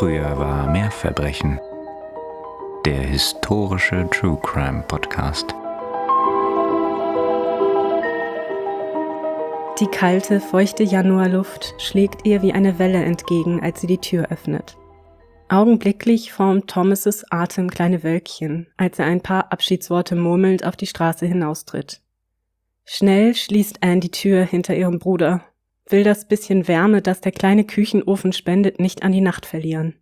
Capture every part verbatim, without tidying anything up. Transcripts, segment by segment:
Früher war mehr Verbrechen. Der historische True Crime Podcast. Die kalte, feuchte Januarluft schlägt ihr wie eine Welle entgegen, als sie die Tür öffnet. Augenblicklich formt Thomas' Atem kleine Wölkchen, als er ein paar Abschiedsworte murmelnd auf die Straße hinaustritt. Schnell schließt Anne die Tür hinter ihrem Bruder, will das bisschen Wärme, das der kleine Küchenofen spendet, nicht an die Nacht verlieren.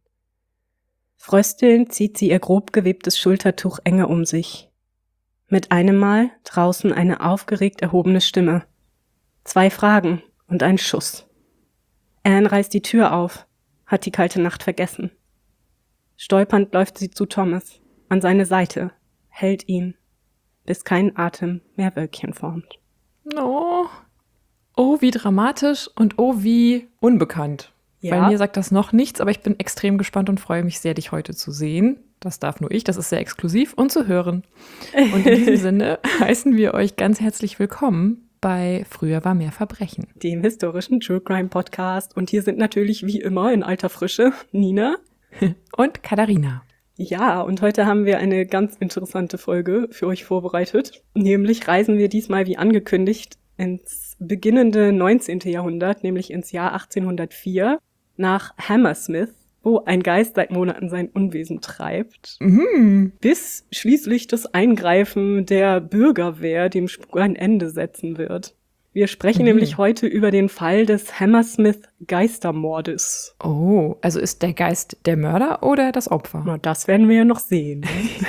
Fröstelnd zieht sie ihr grob gewebtes Schultertuch enger um sich. Mit einem Mal draußen eine aufgeregt erhobene Stimme. Zwei Fragen und ein Schuss. Anne reißt die Tür auf, hat die kalte Nacht vergessen. Stolpernd läuft sie zu Thomas, an seine Seite, hält ihn, bis kein Atem mehr Wölkchen formt. Oh, oh, wie dramatisch und oh, wie unbekannt. Ja. Bei mir sagt das noch nichts, aber ich bin extrem gespannt und freue mich sehr, dich heute zu sehen. Das darf nur ich, das ist sehr exklusiv und zu hören. Und in diesem Sinne heißen wir euch ganz herzlich willkommen bei Früher war mehr Verbrechen, dem historischen True Crime Podcast. Und hier sind natürlich wie immer in alter Frische Nina und Katharina. Ja, und heute haben wir eine ganz interessante Folge für euch vorbereitet. Nämlich reisen wir diesmal wie angekündigt ins beginnende neunzehnte Jahrhundert, nämlich ins Jahr achtzehnhundertvier, nach Hammersmith, wo ein Geist seit Monaten sein Unwesen treibt, Mhm. bis schließlich das Eingreifen der Bürgerwehr dem Spuk ein Ende setzen wird. Wir sprechen Mhm. nämlich heute über den Fall des Hammersmith-Geistermordes. Oh, also ist der Geist der Mörder oder das Opfer? Na, das werden wir ja noch sehen.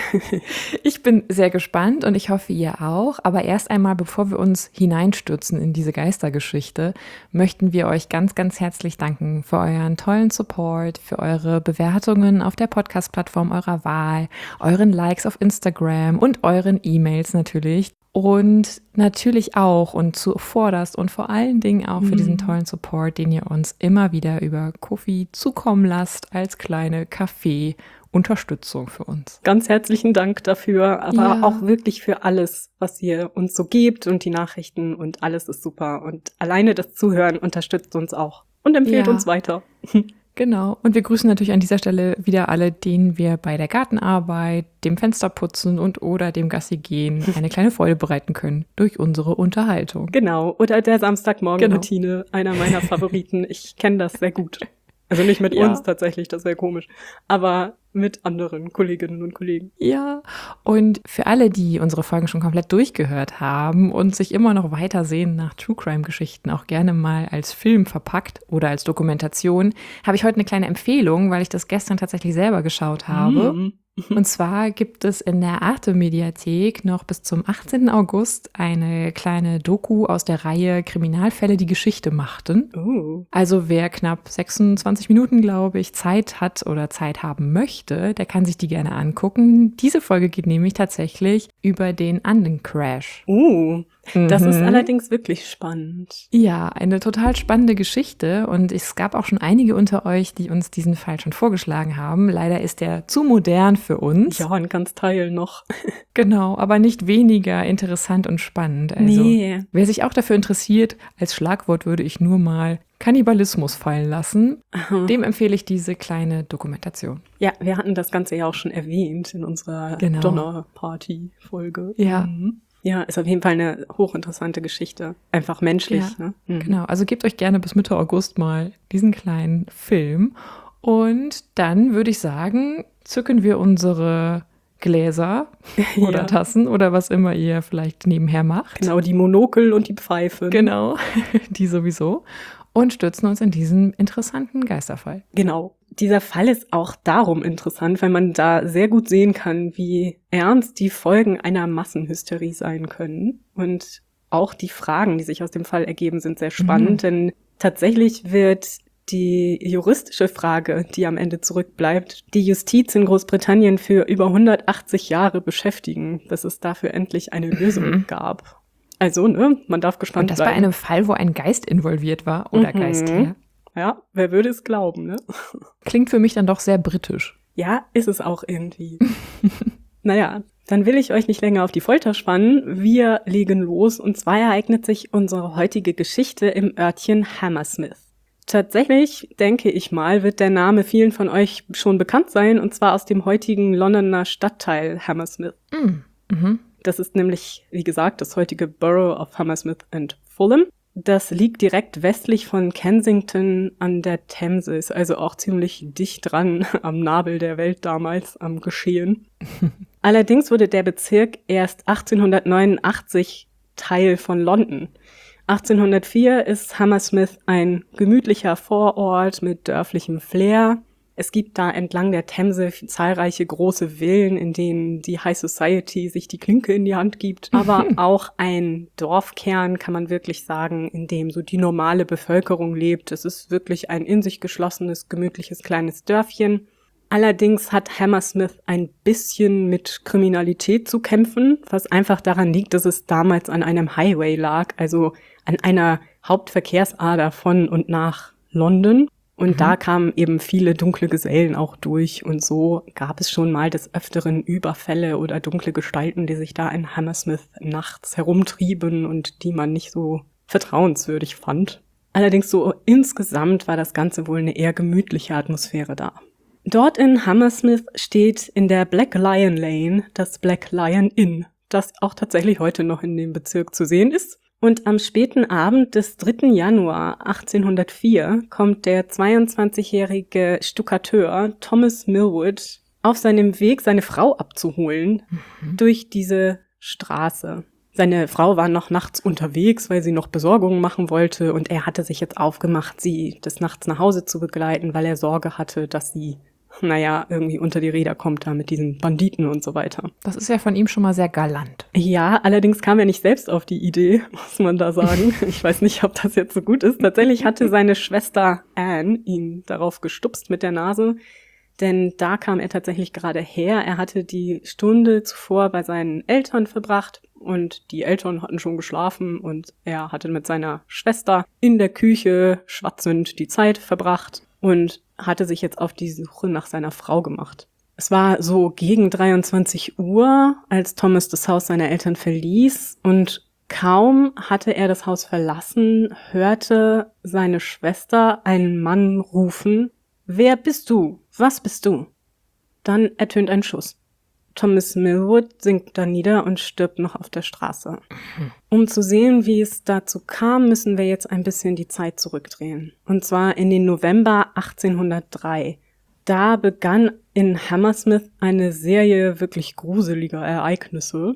Ich bin sehr gespannt und ich hoffe, ihr auch. Aber erst einmal, bevor wir uns hineinstürzen in diese Geistergeschichte, möchten wir euch ganz, ganz herzlich danken für euren tollen Support, für eure Bewertungen auf der Podcast-Plattform eurer Wahl, euren Likes auf Instagram und euren E-Mails natürlich. Und natürlich auch und zuvorderst und vor allen Dingen auch für diesen tollen Support, den ihr uns immer wieder über Ko-fi zukommen lasst als kleine Kaffee-Unterstützung für uns. Ganz herzlichen Dank dafür, aber Ja. auch wirklich für alles, was ihr uns so gebt und die Nachrichten und alles ist super. Und alleine das Zuhören unterstützt uns auch und empfiehlt Ja. uns weiter. Genau. Und wir grüßen natürlich an dieser Stelle wieder alle, denen wir bei der Gartenarbeit, dem Fensterputzen und oder dem Gassi-Gehen eine kleine Freude bereiten können durch unsere Unterhaltung. Genau, oder der Samstagmorgen-Routine, einer meiner Favoriten. Ich kenne das sehr gut. Also nicht mit Ja. uns tatsächlich, das wäre komisch, aber mit anderen Kolleginnen und Kollegen. Ja, und für alle, die unsere Folgen schon komplett durchgehört haben und sich immer noch weiter sehen nach True-Crime-Geschichten, auch gerne mal als Film verpackt oder als Dokumentation, habe ich heute eine kleine Empfehlung, weil ich das gestern tatsächlich selber geschaut habe. Mhm. Und zwar gibt es in der Arte-Mediathek noch bis zum achtzehnten August eine kleine Doku aus der Reihe Kriminalfälle, die Geschichte machten. Oh. Also wer knapp sechsundzwanzig Minuten, glaube ich, Zeit hat oder Zeit haben möchte, der kann sich die gerne angucken. Diese Folge geht nämlich tatsächlich über den Anden-Crash. Uh, das ist Mhm. allerdings wirklich spannend. Ja, eine total spannende Geschichte und es gab auch schon einige unter euch, die uns diesen Fall schon vorgeschlagen haben. Leider ist er zu modern für uns. Ja, ein ganz Teil noch. Genau, aber nicht weniger interessant und spannend. Also, Nee. wer sich auch dafür interessiert, als Schlagwort würde ich nur mal Kannibalismus fallen lassen. Aha. Dem empfehle ich diese kleine Dokumentation. Ja, wir hatten das Ganze ja auch schon erwähnt in unserer Genau. Donnerparty-Folge. Ja. Mhm. Ja, ist auf jeden Fall eine hochinteressante Geschichte. Einfach menschlich, Ja, ne? Mhm. Genau, also gebt euch gerne bis Mitte August mal diesen kleinen Film. Und dann würde ich sagen, zücken wir unsere Gläser oder Ja. Tassen oder was immer ihr vielleicht nebenher macht. Genau, die Monokel und die Pfeife. Genau, die sowieso. Und stürzen uns in diesen interessanten Geisterfall. Genau. Dieser Fall ist auch darum interessant, weil man da sehr gut sehen kann, wie ernst die Folgen einer Massenhysterie sein können. Und auch die Fragen, die sich aus dem Fall ergeben, sind sehr spannend, Mhm. denn tatsächlich wird die juristische Frage, die am Ende zurückbleibt, die Justiz in Großbritannien für über hundertachtzig Jahre beschäftigen, bis es dafür endlich eine Lösung Mhm. gab. Also, ne, man darf gespannt Und das bei bleiben. einem Fall, wo ein Geist involviert war oder Mhm. Geisther. Ja, wer würde es glauben, ne? Klingt für mich dann doch sehr britisch. Ja, ist es auch irgendwie. Naja, dann will ich euch nicht länger auf die Folter spannen. Wir legen los und zwar ereignet sich unsere heutige Geschichte im Örtchen Hammersmith. Tatsächlich, denke ich mal, wird der Name vielen von euch schon bekannt sein, und zwar aus dem heutigen Londoner Stadtteil Hammersmith. Mm. Mhm. Das ist nämlich, wie gesagt, das heutige Borough of Hammersmith and Fulham. Das liegt direkt westlich von Kensington an der Themse, ist also auch ziemlich dicht dran am Nabel der Welt damals, am Geschehen. Allerdings wurde der Bezirk erst achtzehnhundertneunundachtzig Teil von London. achtzehnhundertvier ist Hammersmith ein gemütlicher Vorort mit dörflichem Flair. Es gibt da entlang der Themse zahlreiche große Villen, in denen die High Society sich die Klinke in die Hand gibt. Aber auch ein Dorfkern, kann man wirklich sagen, in dem so die normale Bevölkerung lebt. Es ist wirklich ein in sich geschlossenes, gemütliches kleines Dörfchen. Allerdings hat Hammersmith ein bisschen mit Kriminalität zu kämpfen, was einfach daran liegt, dass es damals an einem Highway lag, also an einer Hauptverkehrsader von und nach London. Und mhm. da kamen eben viele dunkle Gesellen auch durch, und so gab es schon mal des Öfteren Überfälle oder dunkle Gestalten, die sich da in Hammersmith nachts herumtrieben und die man nicht so vertrauenswürdig fand. Allerdings so insgesamt war das Ganze wohl eine eher gemütliche Atmosphäre da. Dort in Hammersmith steht in der Black Lion Lane das Black Lion Inn, das auch tatsächlich heute noch in dem Bezirk zu sehen ist. Und am späten Abend des dritten Januar achtzehnhundertvier kommt der zweiundzwanzigjährige Stuckateur Thomas Millwood auf seinem Weg, seine Frau abzuholen, mhm. durch diese Straße. Seine Frau war noch nachts unterwegs, weil sie noch Besorgungen machen wollte, und er hatte sich jetzt aufgemacht, sie des Nachts nach Hause zu begleiten, weil er Sorge hatte, dass sie, naja, irgendwie unter die Räder kommt da mit diesen Banditen und so weiter. Das ist ja von ihm schon mal sehr galant. Ja, allerdings kam er nicht selbst auf die Idee, muss man da sagen. Ich weiß nicht, ob das jetzt so gut ist. Tatsächlich hatte seine Schwester Anne ihn darauf gestupst mit der Nase, denn da kam er tatsächlich gerade her. Er hatte die Stunde zuvor bei seinen Eltern verbracht und die Eltern hatten schon geschlafen und er hatte mit seiner Schwester in der Küche schwatzend die Zeit verbracht und hatte sich jetzt auf die Suche nach seiner Frau gemacht. Es war so gegen dreiundzwanzig Uhr, als Thomas das Haus seiner Eltern verließ, und kaum hatte er das Haus verlassen, hörte seine Schwester einen Mann rufen: »Wer bist du? Was bist du?« Dann ertönt ein Schuss. Thomas Millwood sinkt da nieder und stirbt noch auf der Straße. Um zu sehen, wie es dazu kam, müssen wir jetzt ein bisschen die Zeit zurückdrehen. Und zwar in den November achtzehnhundertdrei. Da begann in Hammersmith eine Serie wirklich gruseliger Ereignisse.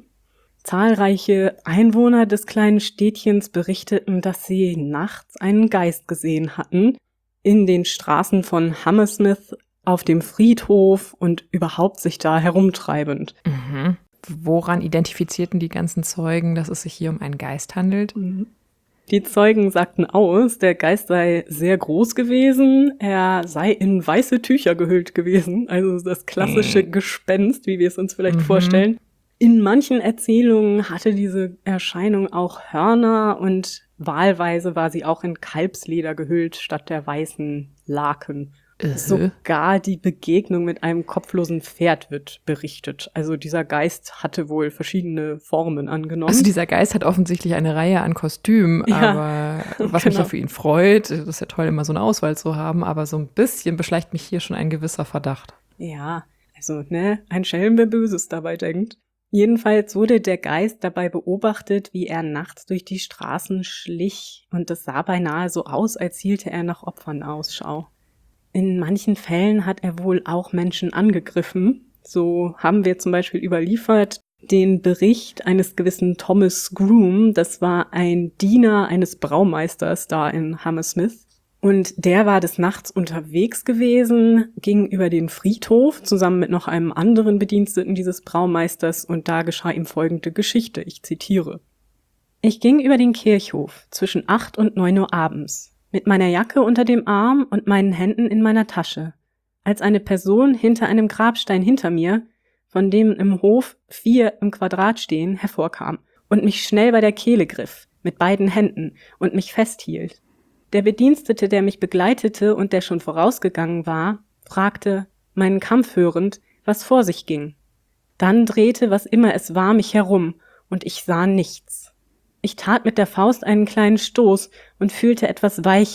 Zahlreiche Einwohner des kleinen Städtchens berichteten, dass sie nachts einen Geist gesehen hatten, in den Straßen von Hammersmith, auf dem Friedhof und überhaupt sich da herumtreibend. Mhm. Woran identifizierten die ganzen Zeugen, dass es sich hier um einen Geist handelt? Die Zeugen sagten aus, der Geist sei sehr groß gewesen, er sei in weiße Tücher gehüllt gewesen, also das klassische mhm. Gespenst, wie wir es uns vielleicht mhm. vorstellen. In manchen Erzählungen hatte diese Erscheinung auch Hörner und wahlweise war sie auch in Kalbsleder gehüllt statt der weißen Laken. Uh-huh. Sogar die Begegnung mit einem kopflosen Pferd wird berichtet. Also dieser Geist hatte wohl verschiedene Formen angenommen. Also dieser Geist hat offensichtlich eine Reihe an Kostümen, ja, aber was genau. mich ja für ihn freut, das ist ja toll, immer so eine Auswahl zu haben, aber so ein bisschen beschleicht mich hier schon ein gewisser Verdacht. Ja, also ne, ein Schelm, wer Böses dabei denkt. Jedenfalls wurde der Geist dabei beobachtet, wie er nachts durch die Straßen schlich, und es sah beinahe so aus, als hielte er nach Opfern Ausschau. In manchen Fällen hat er wohl auch Menschen angegriffen. So haben wir zum Beispiel überliefert den Bericht eines gewissen Thomas Groom. Das war ein Diener eines Braumeisters da in Hammersmith. Und der war des Nachts unterwegs gewesen, ging über den Friedhof zusammen mit noch einem anderen Bediensteten dieses Braumeisters, und da geschah ihm folgende Geschichte, ich zitiere. Ich ging über den Kirchhof zwischen acht und neun Uhr abends, mit meiner Jacke unter dem Arm und meinen Händen in meiner Tasche, als eine Person hinter einem Grabstein hinter mir, von dem im Hof vier im Quadrat stehen, hervorkam und mich schnell bei der Kehle griff, mit beiden Händen, und mich festhielt. Der Bedienstete, der mich begleitete und der schon vorausgegangen war, fragte, meinen Kampf hörend, was vor sich ging. Dann drehte, was immer es war, mich herum, und ich sah nichts. Ich tat mit der Faust einen kleinen Stoß und fühlte etwas Weiches,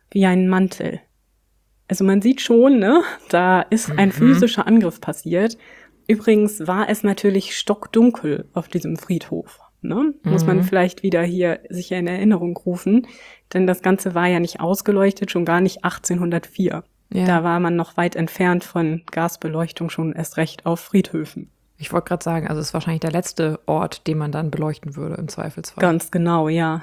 wie ein Mantel. Also man sieht schon, ne, da ist ein Mhm. physischer Angriff passiert. Übrigens war es natürlich stockdunkel auf diesem Friedhof. Ne? Muss man Mhm. vielleicht wieder hier sich in Erinnerung rufen, denn das Ganze war ja nicht ausgeleuchtet, schon gar nicht achtzehnhundertvier. Ja. Da war man noch weit entfernt von Gasbeleuchtung, schon erst recht auf Friedhöfen. Ich wollte gerade sagen, also es ist wahrscheinlich der letzte Ort, den man dann beleuchten würde im Zweifelsfall. Ganz genau, ja.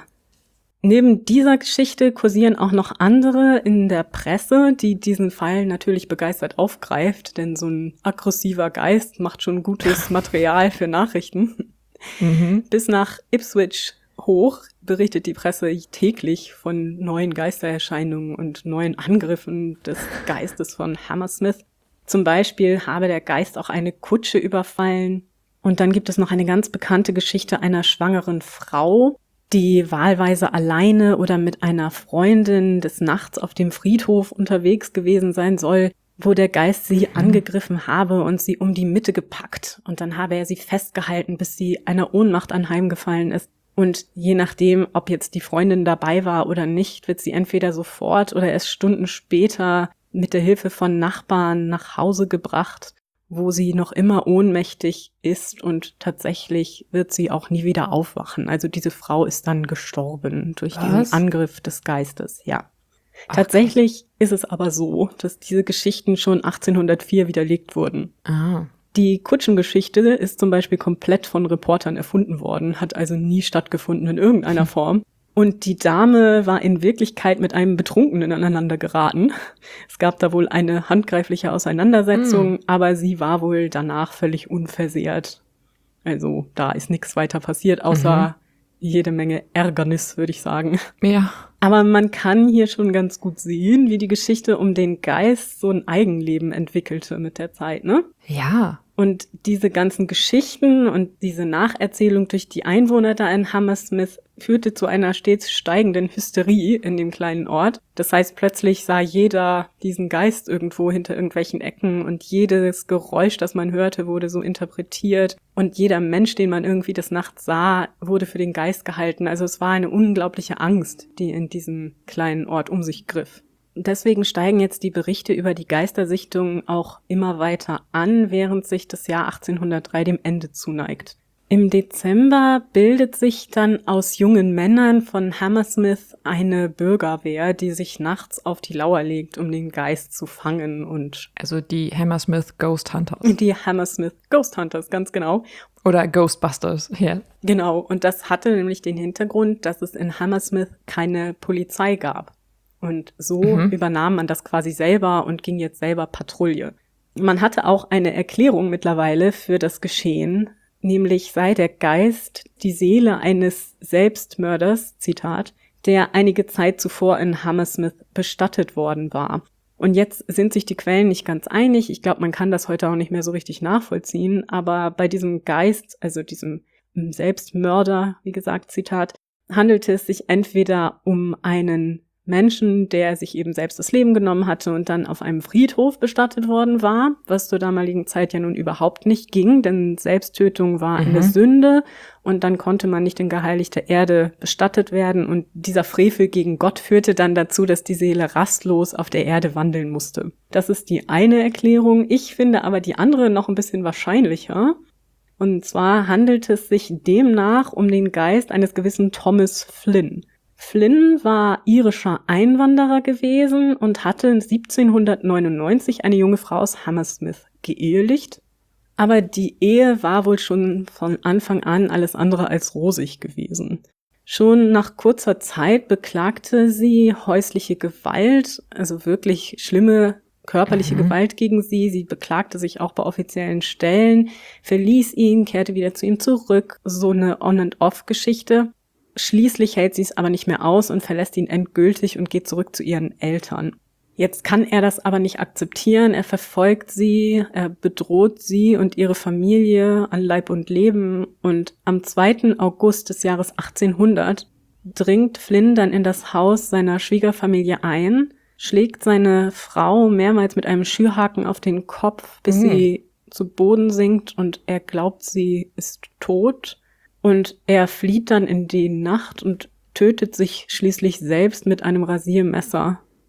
Neben dieser Geschichte kursieren auch noch andere in der Presse, die diesen Fall natürlich begeistert aufgreift, denn so ein aggressiver Geist macht schon gutes Material für Nachrichten. Mhm. Bis nach Ipswich hoch berichtet die Presse täglich von neuen Geistererscheinungen und neuen Angriffen des Geistes von Hammersmith. Zum Beispiel habe der Geist auch eine Kutsche überfallen. Und dann gibt es noch eine ganz bekannte Geschichte einer schwangeren Frau, die wahlweise alleine oder mit einer Freundin des Nachts auf dem Friedhof unterwegs gewesen sein soll, wo der Geist sie angegriffen habe und sie um die Mitte gepackt. Und dann habe er sie festgehalten, bis sie einer Ohnmacht anheimgefallen ist. Und je nachdem, ob jetzt die Freundin dabei war oder nicht, wird sie entweder sofort oder erst Stunden später mit der Hilfe von Nachbarn nach Hause gebracht, wo sie noch immer ohnmächtig ist und tatsächlich wird sie auch nie wieder aufwachen. Also diese Frau ist dann gestorben durch Was? diesen Angriff des Geistes, ja. Ach, Tatsächlich ist es aber so, dass diese Geschichten schon achtzehnhundertvier widerlegt wurden. Ah. Die Kutschengeschichte ist zum Beispiel komplett von Reportern erfunden worden, hat also nie stattgefunden in irgendeiner Form. Und die Dame war in Wirklichkeit mit einem Betrunkenen aneinander geraten. Es gab da wohl eine handgreifliche Auseinandersetzung, Mm. aber sie war wohl danach völlig unversehrt. Also da ist nichts weiter passiert, außer jede Menge Ärgernis, würde ich sagen. Ja. Aber man kann hier schon ganz gut sehen, wie die Geschichte um den Geist so ein Eigenleben entwickelte mit der Zeit, ne? Ja. Und diese ganzen Geschichten und diese Nacherzählung durch die Einwohner da in Hammersmith führte zu einer stets steigenden Hysterie in dem kleinen Ort. Das heißt, plötzlich sah jeder diesen Geist irgendwo hinter irgendwelchen Ecken und jedes Geräusch, das man hörte, wurde so interpretiert. Und jeder Mensch, den man irgendwie des Nachts sah, wurde für den Geist gehalten. Also es war eine unglaubliche Angst, die in diesem kleinen Ort um sich griff. Deswegen steigen jetzt die Berichte über die Geistersichtungen auch immer weiter an, während sich das Jahr achtzehnhundertdrei dem Ende zuneigt. Im Dezember bildet sich dann aus jungen Männern von Hammersmith eine Bürgerwehr, die sich nachts auf die Lauer legt, um den Geist zu fangen, und Also die Hammersmith Ghost Hunters. die Hammersmith Ghost Hunters, ganz genau. Oder Ghostbusters, ja. Genau, und das hatte nämlich den Hintergrund, dass es in Hammersmith keine Polizei gab. Und so Mhm. übernahm man das quasi selber und ging jetzt selber Patrouille. Man hatte auch eine Erklärung mittlerweile für das Geschehen, nämlich sei der Geist die Seele eines Selbstmörders, Zitat, der einige Zeit zuvor in Hammersmith bestattet worden war. Und jetzt sind sich die Quellen nicht ganz einig. Ich glaube, man kann das heute auch nicht mehr so richtig nachvollziehen. Aber bei diesem Geist, also diesem Selbstmörder, wie gesagt, Zitat, handelte es sich entweder um einen Menschen, der sich eben selbst das Leben genommen hatte und dann auf einem Friedhof bestattet worden war, was zur damaligen Zeit ja nun überhaupt nicht ging, denn Selbsttötung war eine Mhm. Sünde und dann konnte man nicht in geheiligter Erde bestattet werden und dieser Frevel gegen Gott führte dann dazu, dass die Seele rastlos auf der Erde wandeln musste. Das ist die eine Erklärung. Ich finde aber die andere noch ein bisschen wahrscheinlicher. Und zwar handelt es sich demnach um den Geist eines gewissen Thomas Flynn. Flynn war irischer Einwanderer gewesen und hatte siebzehnhundertneunundneunzig eine junge Frau aus Hammersmith geehelicht. Aber die Ehe war wohl schon von Anfang an alles andere als rosig gewesen. Schon nach kurzer Zeit beklagte sie häusliche Gewalt, also wirklich schlimme körperliche Mhm. Gewalt gegen sie. Sie beklagte sich auch bei offiziellen Stellen, verließ ihn, kehrte wieder zu ihm zurück. So eine On-and-Off-Geschichte. Schließlich hält sie es aber nicht mehr aus und verlässt ihn endgültig und geht zurück zu ihren Eltern. Jetzt kann er das aber nicht akzeptieren. Er verfolgt sie, er bedroht sie und ihre Familie an Leib und Leben. Und am zweiten August des Jahres achtzehnhundert dringt Flynn dann in das Haus seiner Schwiegerfamilie ein, schlägt seine Frau mehrmals mit einem Schürhaken auf den Kopf, bis Mhm. sie zu Boden sinkt und er glaubt, sie ist tot. Und er flieht dann in die Nacht und tötet sich schließlich selbst mit einem Rasiermesser.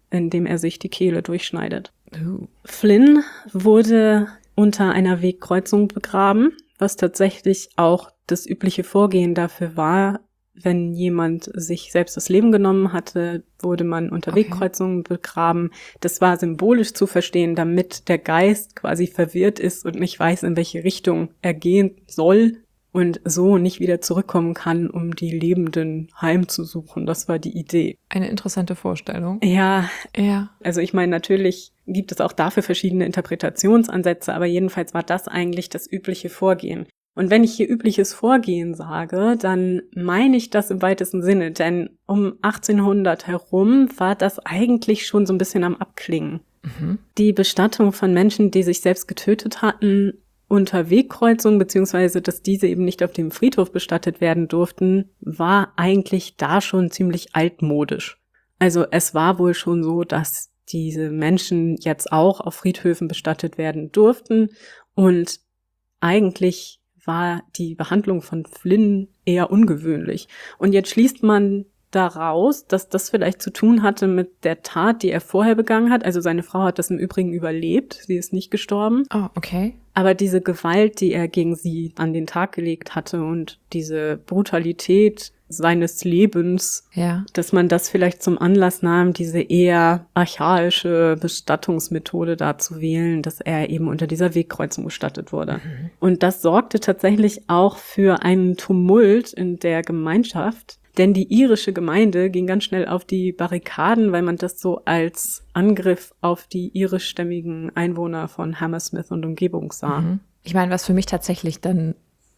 indem er sich die Kehle durchschneidet. Uh. Flynn wurde unter einer Wegkreuzung begraben, was tatsächlich auch das übliche Vorgehen dafür war. Wenn jemand sich selbst das Leben genommen hatte, wurde man unter Okay. Wegkreuzungen begraben. Das war symbolisch zu verstehen, damit der Geist quasi verwirrt ist und nicht weiß, in welche Richtung er gehen soll und so nicht wieder zurückkommen kann, um die Lebenden heimzusuchen. Das war die Idee. Eine interessante Vorstellung. Ja, Ja. also ich meine, natürlich gibt es auch dafür verschiedene Interpretationsansätze, aber jedenfalls war das eigentlich das übliche Vorgehen. Und wenn ich hier übliches Vorgehen sage, dann meine ich das im weitesten Sinne, denn um achtzehnhundert herum war das eigentlich schon so ein bisschen am Abklingen. Mhm. Die Bestattung von Menschen, die sich selbst getötet hatten, unter Wegkreuzung, beziehungsweise dass diese eben nicht auf dem Friedhof bestattet werden durften, war eigentlich da schon ziemlich altmodisch. Also es war wohl schon so, dass diese Menschen jetzt auch auf Friedhöfen bestattet werden durften und eigentlich war die Behandlung von Flynn eher ungewöhnlich. Und jetzt schließt man daraus, dass das vielleicht zu tun hatte mit der Tat, die er vorher begangen hat. Also seine Frau hat das im Übrigen überlebt, sie ist nicht gestorben. Oh, okay. Aber diese Gewalt, die er gegen sie an den Tag gelegt hatte und diese Brutalität seines Lebens, Ja. dass man das vielleicht zum Anlass nahm, diese eher archaische Bestattungsmethode da zu wählen, dass er eben unter dieser Wegkreuzung bestattet wurde. Mhm. Und das sorgte tatsächlich auch für einen Tumult in der Gemeinschaft, denn die irische Gemeinde ging ganz schnell auf die Barrikaden, weil man das so als Angriff auf die irischstämmigen Einwohner von Hammersmith und Umgebung sah. Mhm. Ich meine, was für mich tatsächlich dann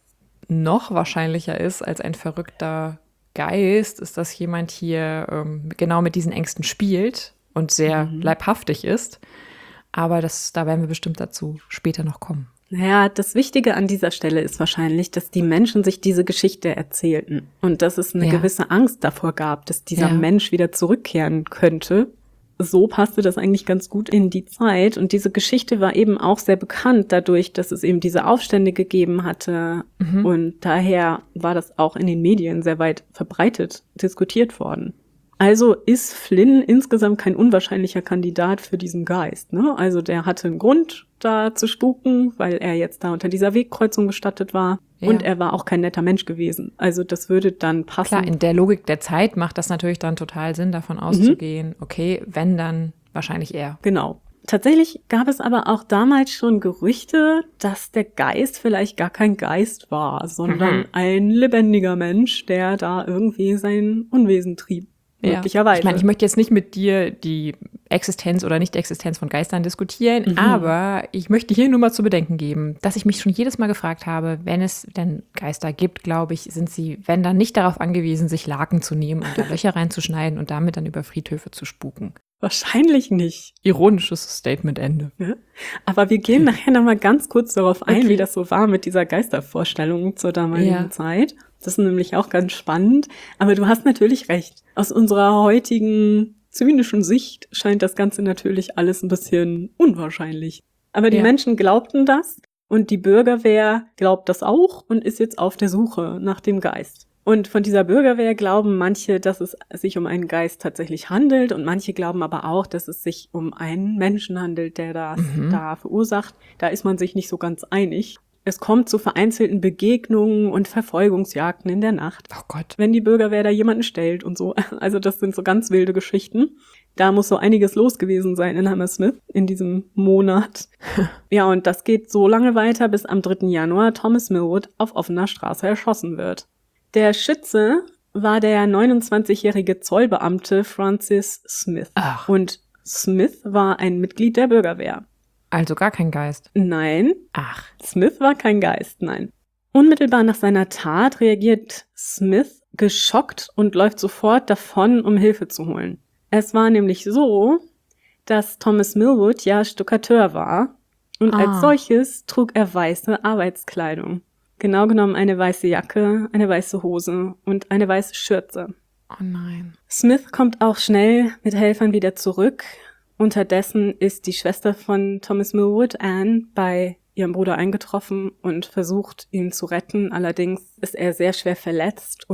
noch wahrscheinlicher ist als ein verrückter Geist, ist, dass jemand hier ähm, genau mit diesen Ängsten spielt und sehr Mhm. leibhaftig ist. Aber das, da werden wir bestimmt dazu später noch kommen. Naja, das Wichtige an dieser Stelle ist wahrscheinlich, dass die Menschen sich diese Geschichte erzählten und dass es eine Ja. gewisse Angst davor gab, dass dieser Ja. Mensch wieder zurückkehren könnte. So passte das eigentlich ganz gut in die Zeit und diese Geschichte war eben auch sehr bekannt dadurch, dass es eben diese Aufstände gegeben hatte Mhm. und daher war das auch in den Medien sehr weit verbreitet diskutiert worden. Also ist Flynn insgesamt kein unwahrscheinlicher Kandidat für diesen Geist, ne? Also der hatte einen Grund, da zu spuken, weil er jetzt da unter dieser Wegkreuzung bestattet war. Ja. Und er war auch kein netter Mensch gewesen. Also das würde dann passen. Klar, in der Logik der Zeit macht das natürlich dann total Sinn, davon auszugehen, okay, wenn, dann wahrscheinlich er. Genau. Tatsächlich gab es aber auch damals schon Gerüchte, dass der Geist vielleicht gar kein Geist war, sondern Mhm. ein lebendiger Mensch, der da irgendwie sein Unwesen trieb. Möglicherweise. Ich meine, ich möchte jetzt nicht mit dir die Existenz oder Nicht-Existenz von Geistern diskutieren, Mhm. aber ich möchte hier nur mal zu bedenken geben, dass ich mich schon jedes Mal gefragt habe, wenn es denn Geister gibt, glaube ich, sind sie, wenn dann nicht darauf angewiesen, sich Laken zu nehmen und da Löcher reinzuschneiden und damit dann über Friedhöfe zu spuken. Wahrscheinlich nicht. Ironisches Statement, Ende. Ja. Aber wir gehen nachher nochmal ganz kurz darauf ein, Okay. wie das so war mit dieser Geistervorstellung zur damaligen Ja. Zeit. Das ist nämlich auch ganz spannend. Aber du hast natürlich recht. Aus unserer heutigen zynischen Sicht scheint das Ganze natürlich alles ein bisschen unwahrscheinlich. Aber die Ja. Menschen glaubten das und die Bürgerwehr glaubt das auch und ist jetzt auf der Suche nach dem Geist. Und von dieser Bürgerwehr glauben manche, dass es sich um einen Geist tatsächlich handelt und manche glauben aber auch, dass es sich um einen Menschen handelt, der das Mhm. da verursacht. Da ist man sich nicht so ganz einig. Es kommt zu vereinzelten Begegnungen und Verfolgungsjagden in der Nacht, Oh Gott. wenn die Bürgerwehr da jemanden stellt und so. Also das sind so ganz wilde Geschichten. Da muss so einiges los gewesen sein in Hammersmith in diesem Monat. Ja, und das geht so lange weiter, bis am dritten Januar Thomas Millwood auf offener Straße erschossen wird. Der Schütze war der neunundzwanzigjährige Zollbeamte Francis Smith. Ach, Und Smith war ein Mitglied der Bürgerwehr. also gar kein Geist. Nein, Ach, Smith war kein Geist, nein. Unmittelbar nach seiner Tat reagiert Smith geschockt und läuft sofort davon, um Hilfe zu holen. Es war nämlich so, dass Thomas Millwood ja Stuckateur war und Ah. als solches trug er weiße Arbeitskleidung. Genau genommen eine weiße Jacke, eine weiße Hose und eine weiße Schürze. oh nein. Smith kommt auch schnell mit Helfern wieder zurück. Unterdessen ist die Schwester von Thomas Millwood, Anne, bei ihrem Bruder eingetroffen und versucht, ihn zu retten. Allerdings ist er sehr schwer verletzt und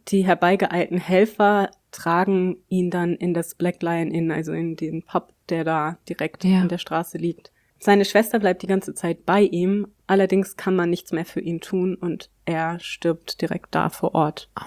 Die herbeigeeilten Helfer tragen ihn dann in das Black Lion Inn, also in den Pub, der da direkt Ja. an der Straße liegt. Seine Schwester bleibt die ganze Zeit bei ihm, allerdings kann man nichts mehr für ihn tun und er stirbt direkt da vor Ort. Oh.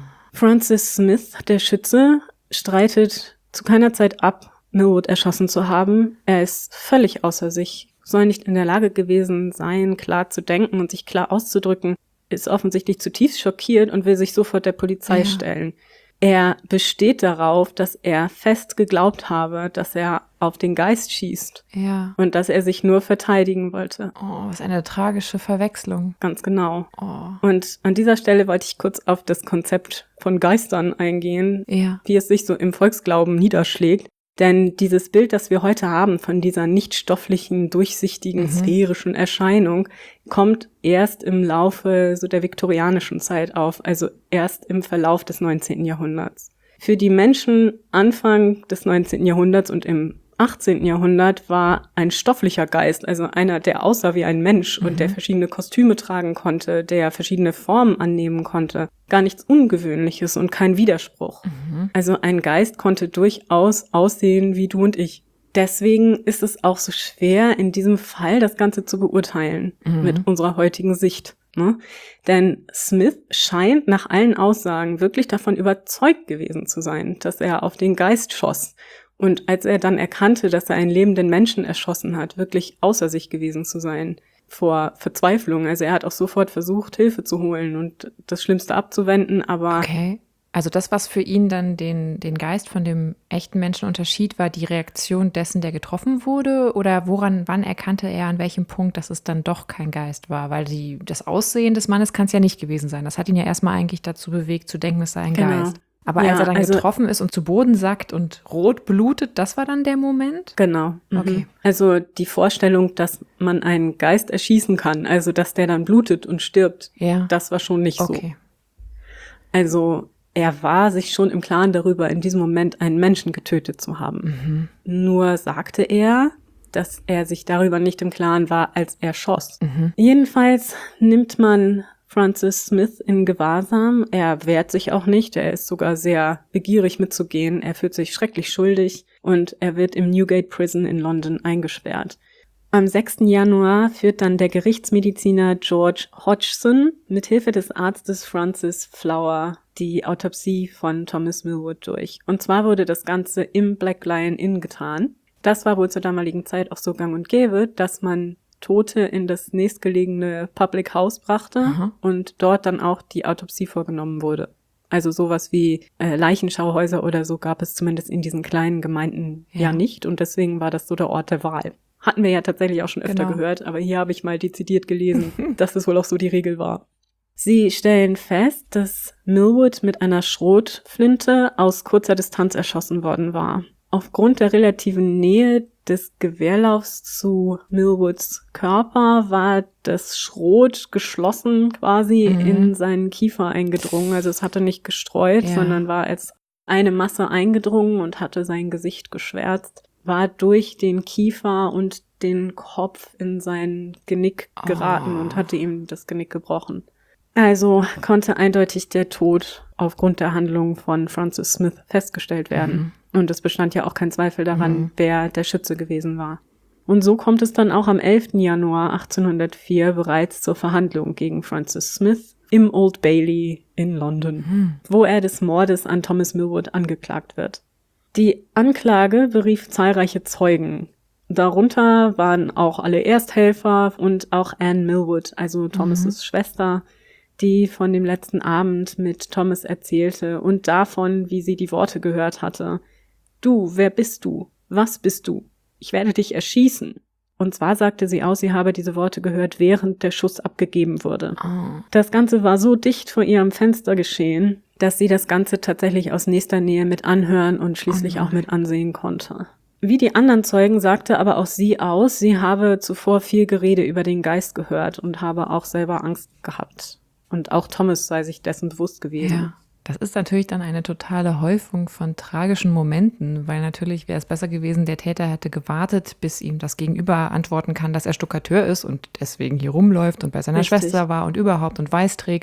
Francis Smith, der Schütze, streitet zu keiner Zeit ab, Millwood erschossen zu haben. Er ist völlig außer sich, soll nicht in der Lage gewesen sein, klar zu denken und sich klar auszudrücken, ist offensichtlich zutiefst schockiert und will sich sofort der Polizei Ja. stellen. Er besteht darauf, dass er fest geglaubt habe, dass er auf den Geist schießt Ja. und dass er sich nur verteidigen wollte. Oh, was eine tragische Verwechslung. Ganz genau. Oh. Und an dieser Stelle wollte ich kurz auf das Konzept von Geistern eingehen, Ja. wie es sich so im Volksglauben niederschlägt. Denn dieses Bild, das wir heute haben von dieser nicht stofflichen, durchsichtigen, Mhm. sphärischen Erscheinung, kommt erst im Laufe so der viktorianischen Zeit auf, also erst im Verlauf des neunzehnten Jahrhunderts. Für die Menschen Anfang des neunzehnten Jahrhunderts und im achtzehnten Jahrhundert war ein stofflicher Geist, also einer, der aussah wie ein Mensch Mhm. und der verschiedene Kostüme tragen konnte, der verschiedene Formen annehmen konnte, gar nichts Ungewöhnliches und kein Widerspruch. Mhm. Also ein Geist konnte durchaus aussehen wie du und ich. Deswegen ist es auch so schwer, in diesem Fall das Ganze zu beurteilen Mhm. mit unserer heutigen Sicht. Ne? Denn Smith scheint nach allen Aussagen wirklich davon überzeugt gewesen zu sein, dass er auf den Geist schoss. Und als er dann erkannte, dass er einen lebenden Menschen erschossen hat, wirklich außer sich gewesen zu sein vor Verzweiflung. Also er hat auch sofort versucht, Hilfe zu holen und das Schlimmste abzuwenden, aber Okay. Also das, was für ihn dann den, den Geist von dem echten Menschen unterschied, war die Reaktion dessen, der getroffen wurde? Oder woran, wann erkannte er, an welchem Punkt, dass es dann doch kein Geist war? Weil die, das Aussehen des Mannes kann es ja nicht gewesen sein. Das hat ihn ja erstmal eigentlich dazu bewegt, zu denken, es sei ein Genau. Geist. Aber Ja, als er dann also- getroffen ist und zu Boden sackt und rot blutet, das war dann der Moment? Genau. Mhm. Okay. Also die Vorstellung, dass man einen Geist erschießen kann, also dass der dann blutet und stirbt, Ja. das war schon nicht so. Okay. Also er war sich schon im Klaren darüber, in diesem Moment einen Menschen getötet zu haben. Mhm. Nur sagte er, dass er sich darüber nicht im Klaren war, als er schoss. Mhm. Jedenfalls nimmt man Francis Smith in Gewahrsam. Er wehrt sich auch nicht. Er ist sogar sehr begierig mitzugehen. Er fühlt sich schrecklich schuldig und er wird im Newgate Prison in London eingesperrt. Am sechsten Januar führt dann der Gerichtsmediziner George Hodgson mit Hilfe des Arztes Francis Flower die Autopsie von Thomas Millwood durch. Und zwar wurde das Ganze im Black Lion Inn getan. Das war wohl zur damaligen Zeit auch so gang und gäbe, dass man Tote in das nächstgelegene Public House brachte Aha. und dort dann auch die Autopsie vorgenommen wurde. Also sowas wie äh, Leichenschauhäuser oder so gab es zumindest in diesen kleinen Gemeinden ja. Ja. nicht und deswegen war das so der Ort der Wahl. Hatten wir ja tatsächlich auch schon öfter Genau. gehört, aber hier habe ich mal dezidiert gelesen, dass das wohl auch so die Regel war. Sie stellen fest, dass Millwood mit einer Schrotflinte aus kurzer Distanz erschossen worden war. Aufgrund der relativen Nähe des Gewehrlaufs zu Millwoods Körper war das Schrot geschlossen quasi Mhm. in seinen Kiefer eingedrungen. Also es hatte nicht gestreut, Ja. sondern war als eine Masse eingedrungen und hatte sein Gesicht geschwärzt, war durch den Kiefer und den Kopf in sein Genick geraten Oh. und hatte ihm das Genick gebrochen. Also konnte eindeutig der Tod aufgrund der Handlung von Francis Smith festgestellt werden. Und es bestand ja auch kein Zweifel daran, Mhm. wer der Schütze gewesen war. Und so kommt es dann auch am elften Januar achtzehnhundertvier bereits zur Verhandlung gegen Francis Smith im Old Bailey in London, Mhm. wo er des Mordes an Thomas Millwood angeklagt wird. Die Anklage berief zahlreiche Zeugen. Darunter waren auch alle Ersthelfer und auch Anne Millwood, also Thomas' Schwester, die von dem letzten Abend mit Thomas erzählte und davon, wie sie die Worte gehört hatte. Du, wer bist du? Was bist du? Ich werde dich erschießen. Und zwar sagte sie aus, sie habe diese Worte gehört, während der Schuss abgegeben wurde. Oh. Das Ganze war so dicht vor ihrem Fenster geschehen, dass sie das Ganze tatsächlich aus nächster Nähe mit anhören und schließlich Oh nein. auch mit ansehen konnte. Wie die anderen Zeugen sagte aber auch sie aus, sie habe zuvor viel Gerede über den Geist gehört und habe auch selber Angst gehabt. Und auch Thomas sei sich dessen bewusst gewesen. Ja, das ist natürlich dann eine totale Häufung von tragischen Momenten, weil natürlich wäre es besser gewesen, der Täter hätte gewartet, bis ihm das Gegenüber antworten kann, dass er Stuckateur ist und deswegen hier rumläuft und bei seiner Richtig. Schwester war und überhaupt und weiß trägt.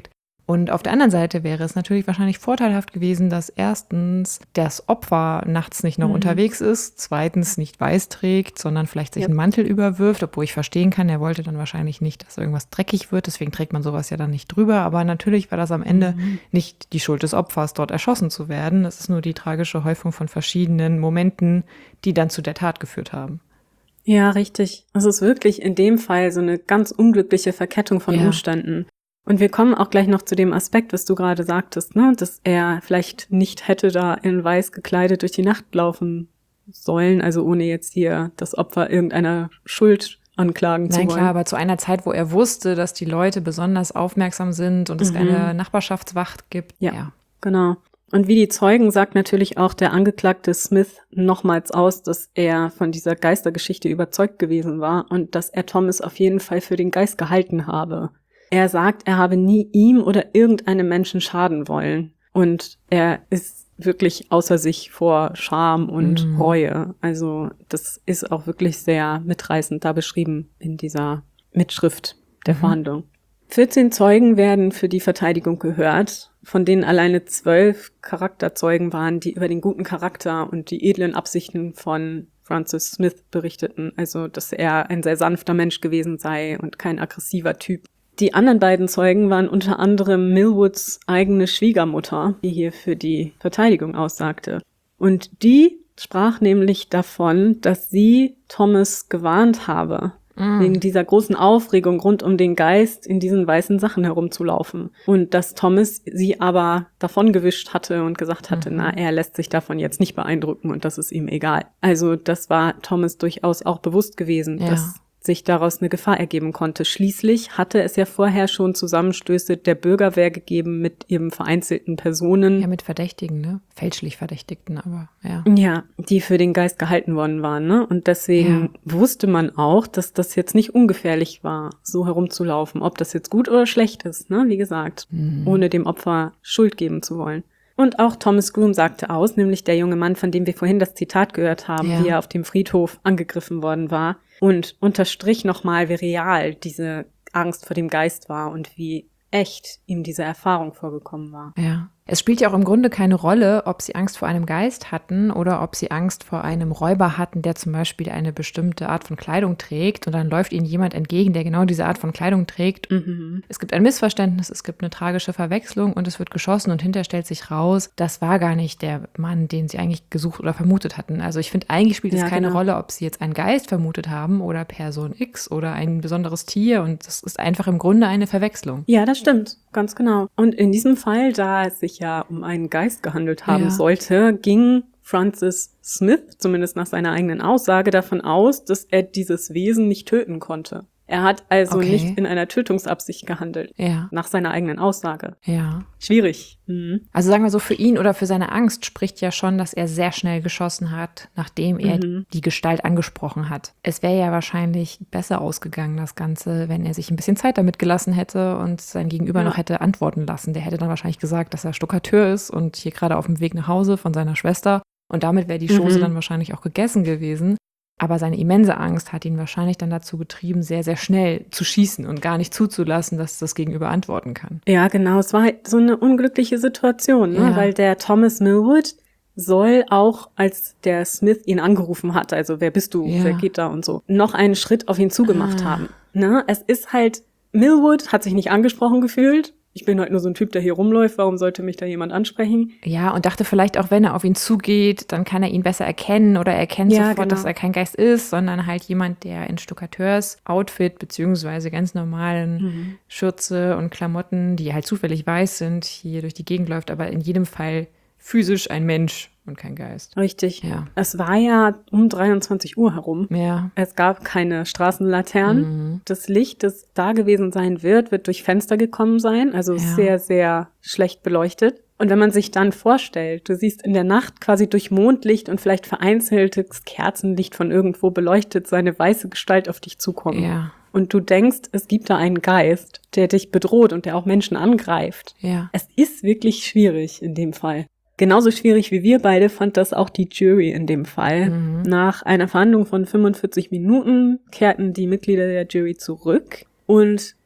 Und auf der anderen Seite wäre es natürlich wahrscheinlich vorteilhaft gewesen, dass erstens das Opfer nachts nicht noch Mhm. unterwegs ist, zweitens nicht weiß trägt, sondern vielleicht sich Ja. einen Mantel überwirft, obwohl ich verstehen kann, er wollte dann wahrscheinlich nicht, dass irgendwas dreckig wird, deswegen trägt man sowas ja dann nicht drüber. Aber natürlich war das am Ende Mhm. nicht die Schuld des Opfers, dort erschossen zu werden. Es ist nur die tragische Häufung von verschiedenen Momenten, die dann zu der Tat geführt haben. Ja, richtig. Es ist wirklich in dem Fall so eine ganz unglückliche Verkettung von Ja. Umständen. Und wir kommen auch gleich noch zu dem Aspekt, was du gerade sagtest, ne, dass er vielleicht nicht hätte da in weiß gekleidet durch die Nacht laufen sollen, also ohne jetzt hier das Opfer irgendeiner Schuld anklagen zu Nein, wollen. klar, aber zu einer Zeit, wo er wusste, dass die Leute besonders aufmerksam sind und es Mhm. eine Nachbarschaftswacht gibt. Ja. ja. Genau. Und wie die Zeugen sagt natürlich auch der Angeklagte Smith nochmals aus, dass er von dieser Geistergeschichte überzeugt gewesen war und dass er Thomas auf jeden Fall für den Geist gehalten habe. Er sagt, er habe nie ihm oder irgendeinem Menschen schaden wollen. Und er ist wirklich außer sich vor Scham und Mhm. Reue. Also das ist auch wirklich sehr mitreißend da beschrieben in dieser Mitschrift der Mhm. Verhandlung. vierzehn Zeugen werden für die Verteidigung gehört, von denen alleine zwölf Charakterzeugen waren, die über den guten Charakter und die edlen Absichten von Francis Smith berichteten. Also, dass er ein sehr sanfter Mensch gewesen sei und kein aggressiver Typ. Die anderen beiden Zeugen waren unter anderem Millwoods eigene Schwiegermutter, die hier für die Verteidigung aussagte. Und die sprach nämlich davon, dass sie Thomas gewarnt habe, Mhm. wegen dieser großen Aufregung rund um den Geist in diesen weißen Sachen herumzulaufen. Und dass Thomas sie aber davongewischt hatte und gesagt hatte, Mhm. na, er lässt sich davon jetzt nicht beeindrucken und das ist ihm egal. Also das war Thomas durchaus auch bewusst gewesen, Ja. dass sich daraus eine Gefahr ergeben konnte. Schließlich hatte es ja vorher schon Zusammenstöße der Bürgerwehr gegeben mit eben vereinzelten Personen, Ja, mit Verdächtigen, ne? Fälschlich Verdächtigten, aber ja. ja, die für den Geist gehalten worden waren, ne? Und deswegen wusste man auch, dass das jetzt nicht ungefährlich war, so herumzulaufen. Ob das jetzt gut oder schlecht ist, ne? Wie gesagt, Mhm. ohne dem Opfer Schuld geben zu wollen. Und auch Thomas Groom sagte aus, nämlich der junge Mann, von dem wir vorhin das Zitat gehört haben, Ja. wie er auf dem Friedhof angegriffen worden war, und unterstrich nochmal, wie real diese Angst vor dem Geist war und wie echt ihm diese Erfahrung vorgekommen war. Ja. Es spielt ja auch im Grunde keine Rolle, ob sie Angst vor einem Geist hatten oder ob sie Angst vor einem Räuber hatten, der zum Beispiel eine bestimmte Art von Kleidung trägt und dann läuft ihnen jemand entgegen, der genau diese Art von Kleidung trägt. Mhm. Es gibt ein Missverständnis, es gibt eine tragische Verwechslung und es wird geschossen und hinterher stellt sich raus, das war gar nicht der Mann, den sie eigentlich gesucht oder vermutet hatten. Also ich finde, eigentlich spielt es Ja, keine genau. Rolle, ob sie jetzt einen Geist vermutet haben oder Person X oder ein besonderes Tier und das ist einfach im Grunde eine Verwechslung. Ja, das stimmt, ganz genau. Und in diesem Fall, da es sich ja um einen Geist gehandelt haben Ja. sollte, ging Francis Smith, zumindest nach seiner eigenen Aussage, davon aus, dass er dieses Wesen nicht töten konnte. Er hat also Okay. nicht in einer Tötungsabsicht gehandelt, Ja, nach seiner eigenen Aussage. ja. Schwierig. Mhm. Also sagen wir so, für ihn oder für seine Angst spricht ja schon, dass er sehr schnell geschossen hat, nachdem er Mhm. die Gestalt angesprochen hat. Es wäre ja wahrscheinlich besser ausgegangen, das Ganze, wenn er sich ein bisschen Zeit damit gelassen hätte und sein Gegenüber Ja. noch hätte antworten lassen. Der hätte dann wahrscheinlich gesagt, dass er Stuckateur ist und hier gerade auf dem Weg nach Hause von seiner Schwester. Und damit wäre die Chose Mhm. dann wahrscheinlich auch gegessen gewesen. Aber seine immense Angst hat ihn wahrscheinlich dann dazu getrieben, sehr, sehr schnell zu schießen und gar nicht zuzulassen, dass das Gegenüber antworten kann. Ja, genau. Es war halt so eine unglückliche Situation, ne? Ja. Weil der Thomas Millwood soll auch, als der Smith ihn angerufen hat, also wer bist du, Ja. wer geht da und so, noch einen Schritt auf ihn zugemacht Ah. haben. Ne? Es ist halt, Millwood hat sich nicht angesprochen gefühlt. Ich bin halt nur so ein Typ, der hier rumläuft, warum sollte mich da jemand ansprechen? Ja, und dachte vielleicht auch, wenn er auf ihn zugeht, dann kann er ihn besser erkennen oder er erkennt Ja, sofort, genau. dass er kein Geist ist, sondern halt jemand, der in Stuckateurs-Outfit beziehungsweise ganz normalen Mhm. Schürze und Klamotten, die halt zufällig weiß sind, hier durch die Gegend läuft, aber in jedem Fall physisch ein Mensch und kein Geist. Richtig. Ja. Es war ja um dreiundzwanzig Uhr herum. Ja. Es gab keine Straßenlaternen. Mhm. Das Licht, das da gewesen sein wird, wird durch Fenster gekommen sein, also Ja. sehr, sehr schlecht beleuchtet. Und wenn man sich dann vorstellt, du siehst in der Nacht quasi durch Mondlicht und vielleicht vereinzeltes Kerzenlicht von irgendwo beleuchtet seine weiße Gestalt auf dich zukommen. Ja. Und du denkst, es gibt da einen Geist, der dich bedroht und der auch Menschen angreift. Ja. Es ist wirklich schwierig in dem Fall. Genauso schwierig wie wir beide fand das auch die Jury in dem Fall. Mhm. Nach einer Verhandlung von fünfundvierzig Minuten kehrten die Mitglieder der Jury zurück und